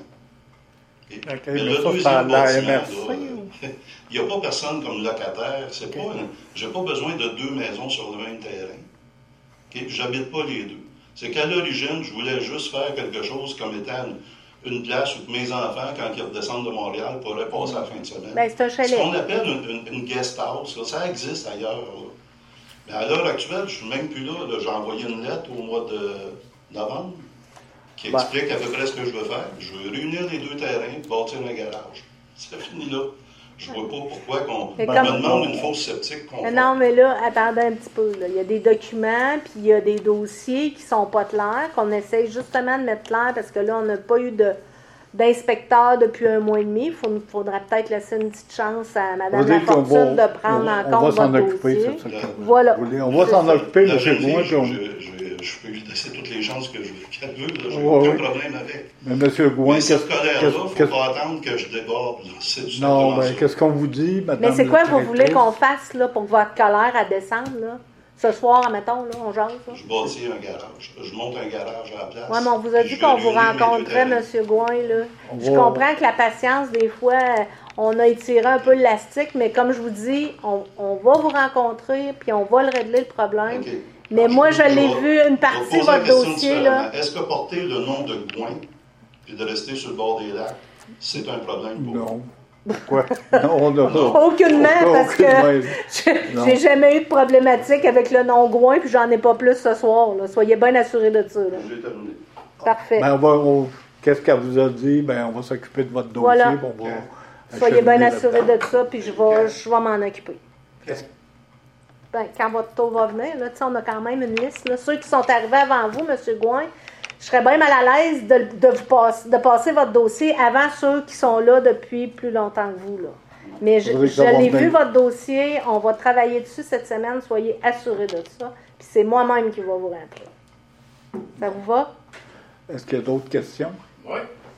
Et, okay, mais mais le ça, deuxième la bâtiment, M R C, là, il n'y a pas personne comme locataire. C'est okay. pas, j'ai pas besoin de deux maisons sur le même terrain. Okay? J'habite pas les deux. C'est qu'à l'origine, je voulais juste faire quelque chose comme étant une, une place où mes enfants, quand ils redescendent de Montréal, pourraient passer la fin de semaine. Ben, c'est un chalet. Ce qu'on appelle une, une, une guest house, là, ça existe ailleurs. Là. Mais à l'heure actuelle, je ne suis même plus là. là. J'ai envoyé une lettre au mois de novembre qui explique ben. à peu près ce que je veux faire. Je veux réunir les deux terrains et bâtir un garage. C'est fini là. Je ne vois pas pourquoi qu'on me comme... demande une fausse sceptique. Non, mais là, attendez un petit peu. Là. Il y a des documents, puis il y a des dossiers qui ne sont pas clairs, qu'on essaie justement de mettre clair parce que là, on n'a pas eu de... d'inspecteur depuis un mois et demi. Il faut, faudra peut-être laisser une petite chance à Mme Lafortune de prendre on, en on compte votre occuper, dossier. Ça, ça, voilà. On va s'en occuper, M. Gouin. Je, je, je peux lui laisser toutes les chances que je qu'elle veut. Je n'ai ouais, aucun ouais. problème avec. Mais M. Gouin, mais cette colère-là, il ne faut pas attendre que je déborde. C'est du non, ben, qu'est-ce qu'on vous dit, Mme Mais c'est quoi vous voulez qu'on fasse là, pour que votre colère à descendre? Là? Ce soir, admettons, là, on jase. Là. Je bâtis un garage. Je monte un garage à la place. Oui, mais on vous a dit qu'on vous rencontrait, M. Gouin. Là. Je va... comprends que la patience, des fois, on a étiré un peu l'élastique, mais comme je vous dis, on, on va vous rencontrer, puis on va le régler le problème. Okay. Mais Alors, moi, je, je l'ai vu, une partie de votre dossier. Là. Est-ce que porter le nom de Gouin, puis de rester sur le bord des lacs, c'est un problème pour Non. Pourquoi? Non, on n'a pas. Aucunement, parce que je n'ai jamais eu de problématique avec le nom Gouin, puis j'en ai pas plus ce soir. Là. Soyez bien assurés de ça. Là. J'ai terminé. Parfait. Ben, on va, on, qu'est-ce qu'elle vous a dit? Ben, on va s'occuper de votre dossier. Voilà. Bon, on va Soyez bien assurés de ça, puis je vais, je vais m'en occuper. Qu'est-ce? Ben, quand votre tour va venir, là, on a quand même une liste. Là. Ceux qui sont arrivés avant vous, M. Gouin, je serais bien mal à l'aise de, de, vous passe, de passer votre dossier avant ceux qui sont là depuis plus longtemps que vous. Là. Mais je, je l'ai vu, votre dossier. On va travailler dessus cette semaine. Soyez assurés de ça. Puis c'est moi-même qui va vous rappeler. Ça vous va? Est-ce qu'il y a d'autres questions? Oui.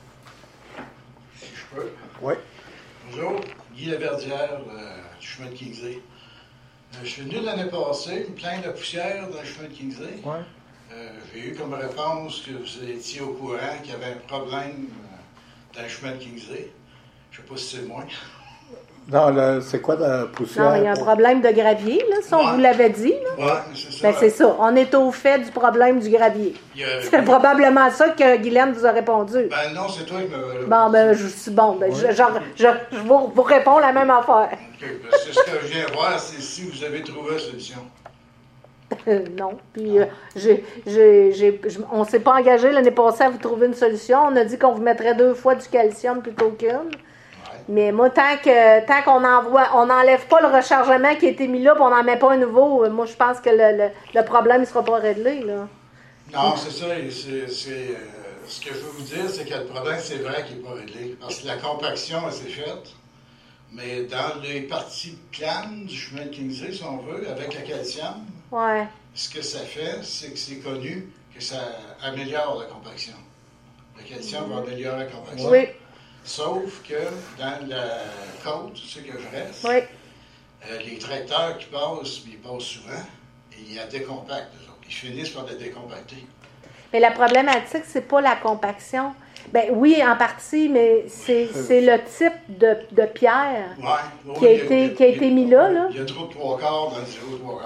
Si je peux. Oui. Bonjour. Guy Laverdière, euh, du chemin de Kingsley. Euh, je suis venu l'année passée, me plaindre de poussière dans le chemin de Kingsley. Oui. Euh, j'ai eu comme réponse que vous étiez au courant qu'il y avait un problème euh, dans le chemin de Kingsley. Je ne sais pas si c'est moi. Non, le, c'est quoi la poussière? Non, il y a un problème de gravier, là, si on ouais. vous l'avait dit. Oui, c'est ça. Ben, c'est ça. On est au fait du problème du gravier. A... C'est probablement ça que Guylaine vous a répondu. Ben non, c'est toi qui me... Bon, ben, je suis bon. Ben, ouais. je, genre, je, je vous, vous réponds la même affaire. OK. Ben, c'est ce que je viens voir, c'est si vous avez trouvé la solution. Euh, non. Puis, euh, j'ai, j'ai, j'ai, on ne s'est pas engagé l'année passée à vous trouver une solution. On a dit qu'on vous mettrait deux fois du calcium plutôt qu'une. Ouais. Mais moi, tant, que, tant qu'on envoie, on n'enlève pas le rechargement qui a été mis là, puis on n'en met pas un nouveau, moi, je pense que le, le, le problème ne sera pas réglé. Là. Non, c'est ça. C'est, c'est, euh, ce que je veux vous dire, c'est que le problème, c'est vrai qu'il n'est pas réglé. Parce que la compaction, elle s'est faite. Mais dans les parties planes du chemin de Kingsley, si on veut, avec le calcium, ouais. ce que ça fait, c'est que c'est connu que ça améliore la compaction. Le calcium va améliorer la compaction. Oui. Sauf que dans la côte, ce que je reste, oui. euh, les tracteurs qui passent, ils passent souvent, et ils la décompactent. Ils finissent par la décompacter. Mais la problématique, c'est pas la compaction. Ben oui, en partie, mais c'est, c'est le type de, de pierre ouais, oui, qui a il, été, il, qui a été il, mis là, là. Il y a trop de trois quarts dans le zéro trois quarts.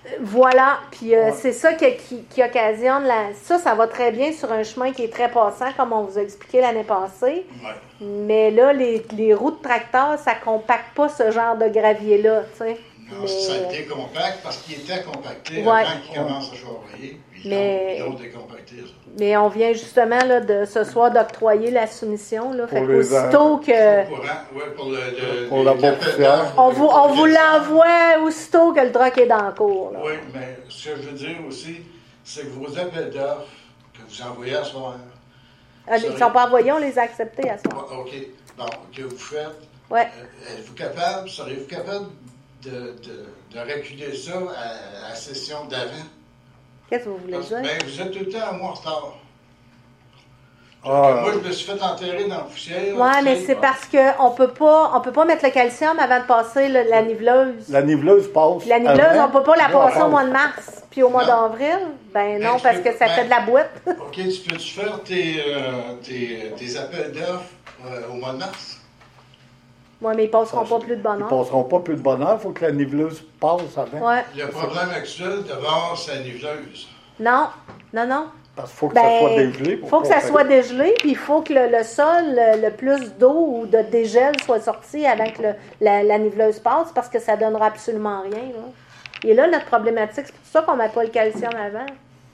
Voilà, puis euh, Ouais. c'est ça qui, qui, qui occasionne la... Ça, ça va très bien sur un chemin qui est très passant, comme on vous a expliqué l'année passée. Ouais. Mais là, les, les roues de tracteur, ça compacte pas ce genre de gravier-là, tu sais. Non, Mais- ça a été compact parce qu'il était compacté Ouais. avant qu'il commence à charrier. Puis Mais- ils l'ont décompacté, ça. Mais on vient justement là, de ce soir d'octroyer la soumission. Là, fait Pour les qu'aussitôt Ils que... sont au courant, ouais, pour le, le- Pour les la appels boursière. d'offres, On vous, on vous les- l'envoie aussitôt que le truck est dans le cours. Là. Oui, mais ce que je veux dire aussi, c'est que vos appels d'offres que vous envoyez à soir, Ah, ils ne sont pas envoyés, on les a acceptés à ce moment. OK, bon, que vous faites, Ouais. euh, êtes-vous capable, seriez-vous capable de, de, de reculer ça à, à la session d'avant? Qu'est-ce que vous voulez Parce que dire? ben, vous êtes tout le temps un mois en retard. Ah, Moi, je me suis fait enterrer dans la poussière. Ouais, tu mais sais. c'est parce qu'on peut pas, on peut pas mettre le calcium avant de passer le- la niveleuse. la niveleuse passe. La niveleuse, avant. on peut pas la Là, on passer au passe. mois de mars, puis au mois Non. d'avril. Ben non, Ben, tu parce peux- que ça ben- fait de la boîte. OK, tu peux-tu faire tes, euh, tes, tes appels d'offres euh, au mois de mars? Ouais, mais ils passeront pas plus de Ils bonheur. passeront pas plus de bonheur, il faut que la niveleuse passe avant. Ouais. Le problème actuel, d'abord, c'est la niveleuse. Non, non, non. Parce qu'il faut que ça soit Ben, dégelé. il pour faut que pas ça faire- soit dégelé, puis il faut que le, le sol, le, le plus d'eau ou de dégel soit sorti avant que le- la, la niveleuse passe, parce que ça donnera absolument rien. Là. Et là, notre problématique, c'est pour ça qu'on met pas le calcium avant.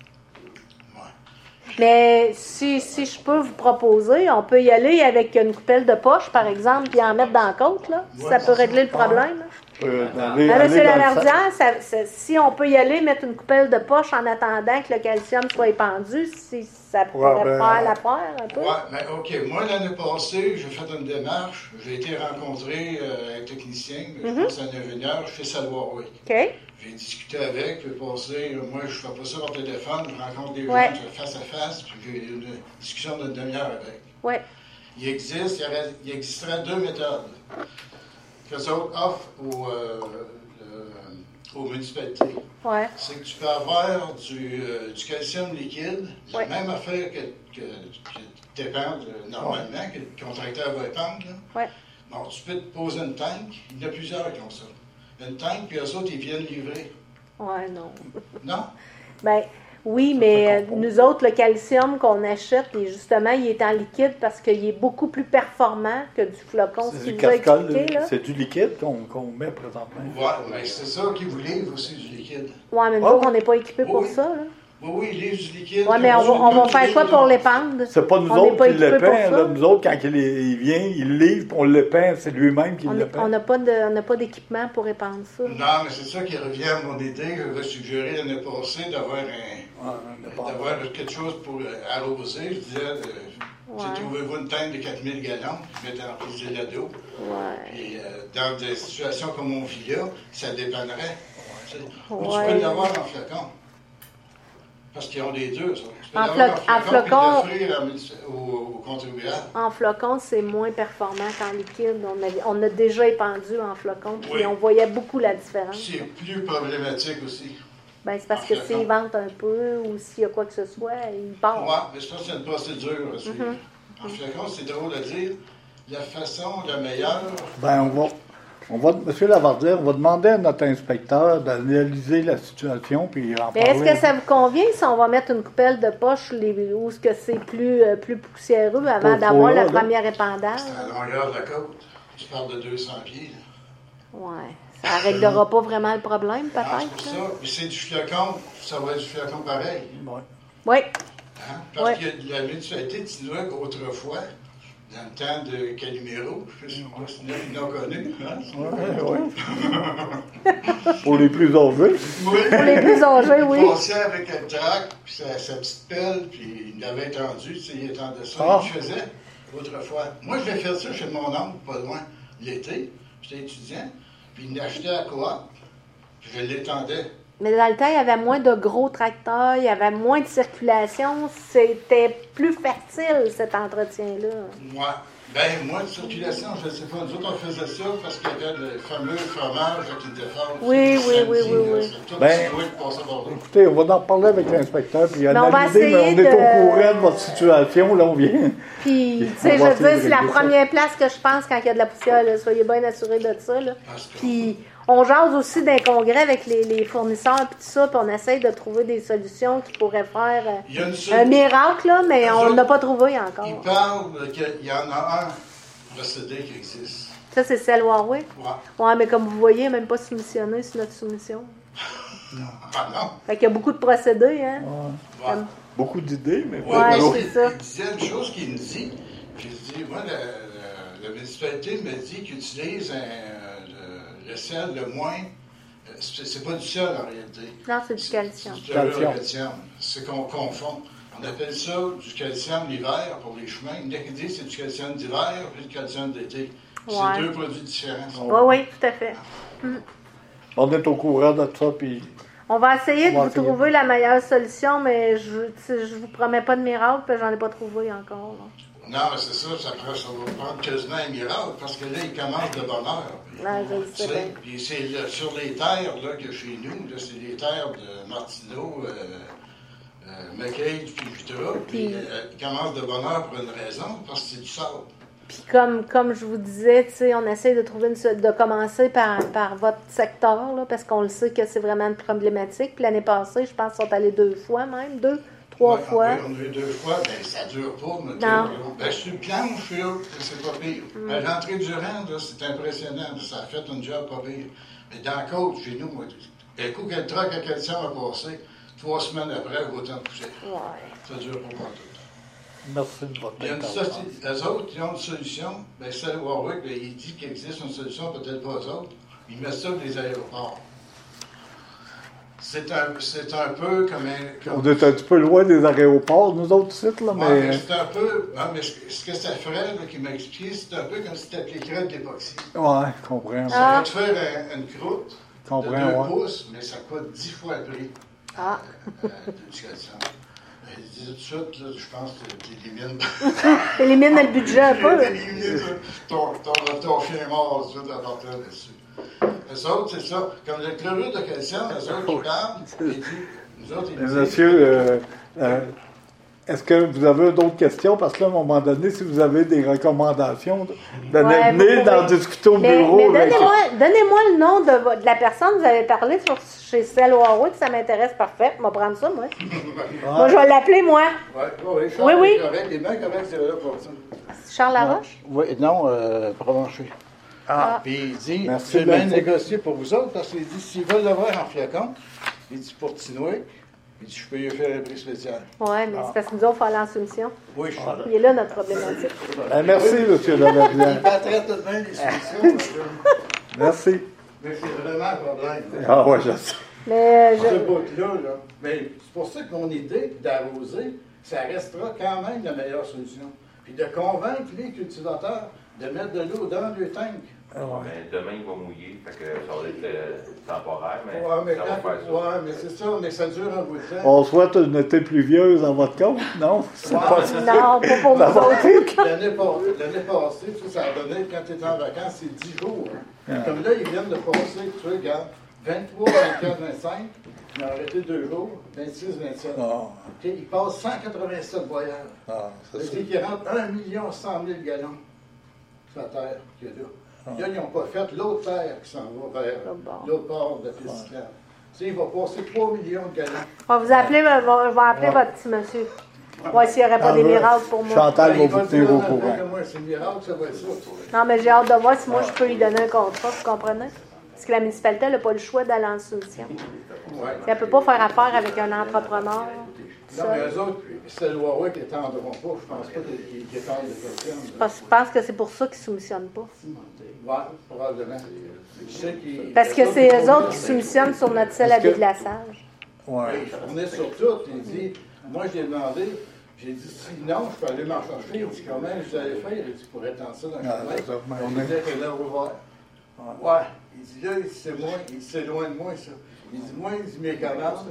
Mais si, si je peux vous proposer, on peut y aller avec une coupelle de poche, par exemple, puis en mettre dans la côte, là. Si ça peut régler le problème. là. Euh, aller- Ah, aller monsieur dans le Laverdière, ça- ça- si on peut y aller, mettre une coupelle de poche en attendant que le calcium soit épandu, si ça pourrait Ouais, ben, faire l'affaire un peu. Oui, mais OK. Moi, l'année passée, j'ai fait une démarche. J'ai été rencontrer euh, un technicien, je pense un ingénieur, je fais ça le Huawei. OK? J'ai discuté avec, puis passé, euh, moi, je fais pas ça par téléphone, je rencontre des Ouais. gens je fais face à face, puis j'ai une discussion d'une demi-heure avec. Oui. Il existe, il, y aurait- il existerait deux méthodes que les autres offrent aux, euh, euh, aux municipalités. Ouais. C'est que tu peux avoir du, euh, du calcium liquide, la Ouais. même affaire que, que, que tu épandes euh, normalement, que le contracteur va épandre. Là. Ouais. Bon, tu peux te poser une tank, il y en a plusieurs qui ont ça. Une tank, puis eux autres, ils viennent livrer. Ouais, non. Non? Ben oui, mais euh, nous autres, le calcium qu'on achète, et justement, il est en liquide parce qu'il est beaucoup plus performant que du flocon, ce C'est qu'il du nous a cascol, expliqué, là. c'est du liquide qu'on qu'on met présentement. Ouais, mais c'est ça qui vous livre aussi du liquide. Ouais, mais nous Ah autres, oui. on n'est pas équipés pour Oui. ça, là. Oui, oui, il livre du liquide. Ouais, mais on va, on va faire quoi pour l'épandre? C'est pas nous On n'est autres pas qui équipés pour l'épand. ça. là. Nous autres, quand il, est- il vient, il livre, puis on l'épand, c'est lui-même qui On l'épand. on n'a pas de- on n'a pas d'équipement pour épandre ça. Non, mais c'est ça qui revient à mon idée. J'avais suggéré l'année passée d'avoir un, Ouais, on n'est pas- d'avoir quelque chose pour euh, arroser. Je disais, euh, tu sais, Ouais. trouvez-vous une tank de quatre mille gallons, puis mettez en prise de d'eau. Ouais. Puis euh, dans des situations comme on vit là, ça dépannerait. Tu sais. Ou tu Ouais. peux l'avoir en flocon. Parce qu'ils ont les deux, ça. Tu peux En l'avoir floc- en flocon- puis l'offrir à munici- aux, aux contribuables. En flocon, c'est moins performant qu'en liquide. On, avait- on a déjà épandu en flocon, puis Oui. on voyait beaucoup la différence. C'est plus problématique aussi. Ben, c'est parce En que flocon. s'il vente un peu ou s'il y a quoi que ce soit, il part. Ouais, mais ça, c'est une procédure aussi. Mm-hmm. En flocon, c'est drôle à dire. La façon la meilleure, Ben, on va, on va, Monsieur Lavardière, on va demander à notre inspecteur d'analyser la situation, puis en Mais est-ce parler. que ça vous convient si on va mettre une coupelle de poche les, où est-ce que c'est plus, euh, plus poussiéreux avant Pour- d'avoir pour là, le là. premier épandage? c'est à la longueur de la côte. Tu parles de deux cents pieds. là. Ouais. Ça ne réglera pas vraiment le problème, Ah, c'est peut-être? pour là? ça. Mais c'est du flocon, ça va être du flocon pareil. Ouais. Oui. Hein? Parce Ouais. que la municipalité de Tinouac, autrefois, dans le temps de Calimero, je sais pas si ils l'ont connu. Hein? Ouais, ouais. Pour les plus âgés. Oui. Pour les plus âgés, oui. Il passait avec un trac, puis sa, sa petite pelle, puis il l'avait étendu, tu sais, il étendait ça, Ah. il le faisait autrefois. Moi, je l'ai fait ça chez mon oncle, pas loin, l'été, j'étais étudiant, puis il l'achetait à Coop, puis je l'étendais. Mais dans le temps, il y avait moins de gros tracteurs, il y avait moins de circulation. C'était plus fertile, cet entretien-là. Moi, ben, moi, de circulation, je ne sais pas, nous autres, on faisait ça parce qu'il y avait le fameux fromage qui était fort. Oui, oui, oui, oui, oui. C'est tout Ben, Tinouac qui passait par là. Écoutez, on va en parler avec l'inspecteur, puis on va analyser, mais on essayer est de- au courant de votre situation, là, on vient. Puis, tu On sais, je va veux dire, essayer de c'est la régler ça. première place que je pense quand il y a de la poussière, là. Soyez bien assurés de ça, là. Parce que- Puis, on jase aussi d'un congrès avec les, les fournisseurs et tout ça, puis on essaye de trouver des solutions qui pourraient faire euh, Il y a une un seule- miracle, là, mais Eux on autres, n'a pas trouvé encore. Ils parlent qu'il y en a un procédé qui existe. Ça, c'est celle Huawei. Ouais. Ouais, mais comme vous voyez, même pas soumissionné sur notre soumission. Ah non. Fait qu'il y a beaucoup de procédés, hein. Ouais. Ouais. Comme- Beaucoup d'idées, mais Ouais, pas beaucoup. c'est il, ça. il disait une chose qu'il me dit. J'ai dit, moi, la, la- la municipalité me dit qu'il utilise un, le, le sel le moins. euh, C'est c'est pas du sel en réalité. Non, c'est du calcium. C'est du Calcium. calcium. C'est qu'on confond. On appelle ça du calcium l'hiver pour les chemins. Il y en a qui disent que c'est du calcium d'hiver puis du calcium d'été. Ouais. C'est deux produits différents. Oui, oui, tout à fait. On est au courant de ça, puis On va essayer de On va vous essayer. trouver la meilleure solution, mais je ne vous promets pas de miracle, parce que j'en ai pas trouvé encore. là. Non, mais c'est ça, ça, prend, ça va prendre quasiment un miracle, parce que là, il commence de bonne heure. Ouais, je le Tu sais sais, bien. puis c'est là, sur les terres, là, que chez nous, là, c'est les terres de Martineau, euh, euh, McCage, puis Vitra, puis Puis- euh, il commence de bonne heure pour une raison, parce que c'est du sable. Puis comme, comme je vous disais, tu sais, on essaie de trouver une so- de commencer par, par votre secteur, là, parce qu'on le sait que c'est vraiment une problématique. Puis l'année passée, je pense qu'ils sont allés deux fois même, deux, trois Ouais, fois. On a eu deux fois, ben ça dure pas. Mais Non. ben, sur le planche, là, c'est pas pire. Mm. À l'entrée du rang, là, c'est impressionnant. Ça a fait un job pas pire. Mais dans la côte, chez nous, moi, un coup que le truck à calcium a passé, trois semaines après, autant de poussière. Ouais. Ça dure pas partout. merci de votre Il y a une intervention. soci- eux autres, ils ont une solution. Ben, celle Warwick, ben, il dit qu'il existe une solution, peut-être pas eux autres. Ils mettent ça dans les aéroports. C'est un, c'est un peu comme un. Comme, On est un petit peu loin des aéroports, nous autres sites, là, Ouais, mais mais. c'est un peu. Ouais, mais ce, ce que ça ferait, là, qu'il m'a expliqué, c'est un peu comme si tu appliquerais de l'époxy. Ouais, je comprends. Ça Ah. va te faire un- une croûte de Comprends, deux ouais. pouces, mais ça coûte dix fois le prix Ah. euh, du calcium. Je dis tout de suite, là, je pense que tu élimines. Élimine le budget un peu. Tu élimines ton, ton, ton chien mort tout de suite à partir là-dessus. Eux autres, c'est ça. Comme le chlorure de calcium, eux autres, ils parlent, ils disent. Nous autres, ils disent. Monsieur, euh, euh, est-ce que vous avez d'autres questions? Parce que là, à un moment donné, si vous avez des recommandations, donnez, Ouais, venez vous d'en pouvez. discuter au Mais, bureau. mais là, donnez-moi, donnez-moi le nom de, vo- de la personne que vous avez parlé sur, chez Cell Huawei, ça m'intéresse, parfait. On va prendre ça, moi. Moi, je vais l'appeler, moi. Ouais, oui, Oui, Charles oui. est correct, il est bien correct, c'est là pour ça. Charles Laroche. Oui, non, euh, Provencher. Ah. Puis il dit, Merci j'ai de bien l'info. négocié pour vous autres, parce qu'il dit, s'ils veulent l'avoir en flacon, il dit, pour Tinoué, il dit, je peux lui faire un prix spécial. Oui, mais c'est parce que nous autres, il faut aller en soumission. Oui, je suis Il est là, notre problématique. Ben, merci, monsieur Laverdien. Il battrait tout de même les solutions. Merci. Mais c'est vraiment un problème. Ah ouais, je sais. Mais Ce je, bout-là, là. Mais c'est pour ça que mon idée d'arroser, ça restera quand même la meilleure solution. Puis de convaincre les cultivateurs de mettre de l'eau dans le tank. Ah ouais. Mais demain, il va mouiller, fait que ça va être euh, temporaire, mais Ouais, mais, ça va quand- faire ça. ouais, mais c'est ça, mais ça dure un bout de temps. On souhaite une été pluvieuse dans votre compte, non? C'est Ouais, pas mais c'est non, pas pour nous Ça va. autres. L'année passée, l'année passée, tu sais, ça a donné, quand tu étais en vacances, c'est dix jours. hein. Ah. Comme là, ils viennent de passer, tu regardes, vingt-trois, vingt-quatre, vingt-cinq, ils ont arrêté deux jours, vingt-six, vingt-sept. Ah, OK, ils passent cent quatre-vingt-sept voyages. ah, Ça c'est veut ça. dire qu'il rentre un million cent mille gallons sur la terre qu'il y a là. Là, ils n'ont pas fait l'autre terre qui s'en va vers L'autre bord. l'autre bord de la piste cyclable. Tu sais, il va passer trois millions de gallons. On va vous appeler, je vais appeler Ouais. votre petit monsieur. Ouais, s'il n'y aurait pas Ah, des ouais. miracles pour moi. Chantal Ben, va il va vous tenir dire au en courant. avant que moi, c'est miracle, ça va être ça. Non, mais j'ai hâte de voir si moi, je peux lui donner un contrat, vous comprenez? Parce que la municipalité n'a pas le choix d'aller en soumission. Ouais. Elle ne peut pas faire affaire avec un entrepreneur. Non, mais eux autres, c'est le Huawei qui étendront pas. Je pense pas qu'ils qu'ils étendent les questions. Parce- Je pense que c'est pour ça qu'ils ne soumissionnent pas. Ouais, probablement. Je sais qu'ils- Parce que c'est eux autres qui soumissionnent sur notre sel à Est-ce que- déglaçage. Ouais. On est sur tout. Il dit, moi, j'ai demandé, j'ai dit, sinon, je peux aller m'en chercher. Il dit, comment vous allez faire? Il dit, pour étendre ça dans le Ah, chemin. c'est ça. Mais On on dit est- que là, ouvert. Ouais. Il dit, là, c'est moi, il dit, c'est loin de moi, ça. Il dit, moi, il dit, mes commandes,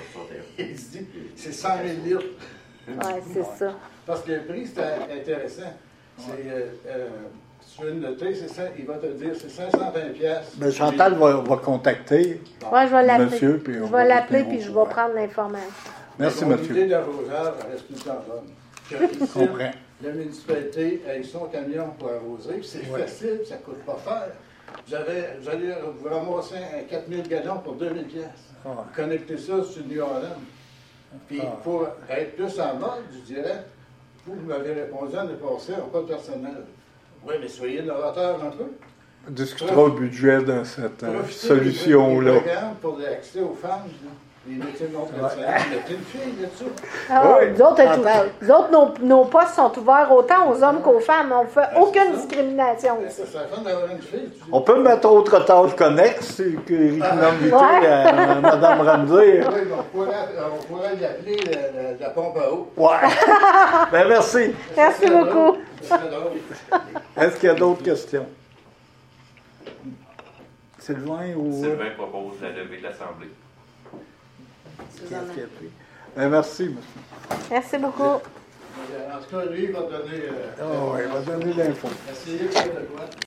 il dit, c'est cent mille litres. Ouais, c'est ça. Parce que le prix, c'est intéressant. C'est, euh, euh, si tu veux le noter, c'est ça, il va te dire, c'est cinq cent vingt piastres. Ben, Chantal va, va contacter. Ouais, je vais l'appeler. Monsieur, puis on Je va vais l'appeler vous tenir puis au je vais courant. prendre l'information. Merci, Mon monsieur. idée d'arrosage, elle reste tout le temps bonne. Que ici, comprends. la municipalité, avec son camion pour arroser, puis c'est Ouais. facile, ça ne coûte pas cher. vous, avez, vous allez vous ramasser un quatre mille gallons pour deux mille piastres. Ah. Vous connectez ça sur New Orleans. Puis, Ah. pour être plus en mode, je dirais, vous, vous m'avez répondu l'année passée, on pas de personnel. Oui, mais soyez novateur un peu. On discutera au budget dans cette euh, Profitez solution-là. des programmes pour l'accès aux femmes, là. Les métiers non traditionnels. Mettez une fille là-dessus. Ah, Oui. nous autres, Attends. tout- nous autres, nos, nos postes sont ouverts autant aux hommes qu'aux femmes. On ne fait aucune discrimination. Ben, ça serait fun d'avoir une fille. tu dis. On peut mettre autre tâche connexe, c'est que Eric Ah. m'a invité Ouais. à Mme Ramsey. Oui, mais on pourrait, on pourrait l'appeler la, la- la pompe à eau. Ouais. Ben merci. Merci beaucoup. Ça serait drôle. Est-ce qu'il y a d'autres questions? Sylvain ou... Sylvain propose la levée de l'Assemblée. Suzanne. Ben, merci, monsieur. Merci beaucoup. En tout cas, lui, il va donner. euh, Ah oui, il va donner l'info. Essayez de faire de quoi.